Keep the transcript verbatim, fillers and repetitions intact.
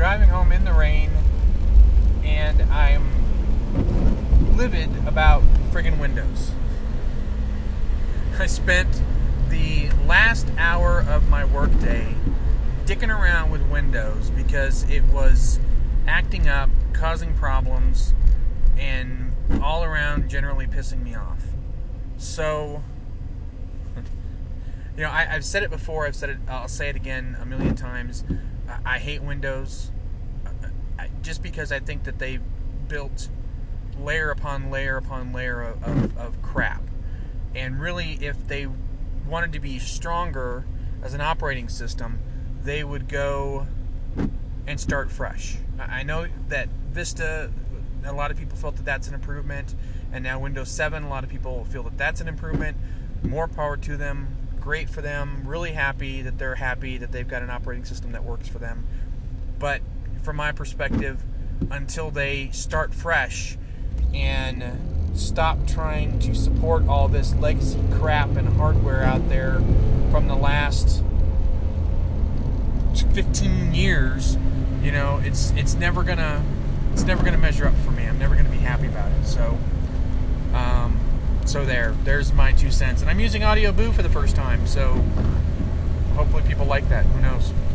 driving home in the rain, and I'm livid about friggin' Windows. I spent the last hour of my workday dicking around with Windows because it was acting up, causing problems, and all around generally pissing me off. So, you know, I, I've said it before, I've said it, I'll say it again a million times. I, I hate Windows I, just because I think that they built layer upon layer upon layer of, of, of crap. And really, if they wanted to be stronger as an operating system, they would go and start fresh. I know that Vista, a lot of people felt that that's an improvement, and now Windows seven, a lot of people feel that that's an improvement. More power to them. Great for them. Really happy that they're happy that they've got an operating system that works for them. But from my perspective, until they start fresh and stop trying to support all this legacy crap and hardware out there from the last fifteen years, you know, it's it's never gonna it's never gonna measure up for me. I'm never gonna be happy about it. So, um, so there, there's my two cents. And I'm using Audio Boo for the first time, so hopefully people like that. Who knows?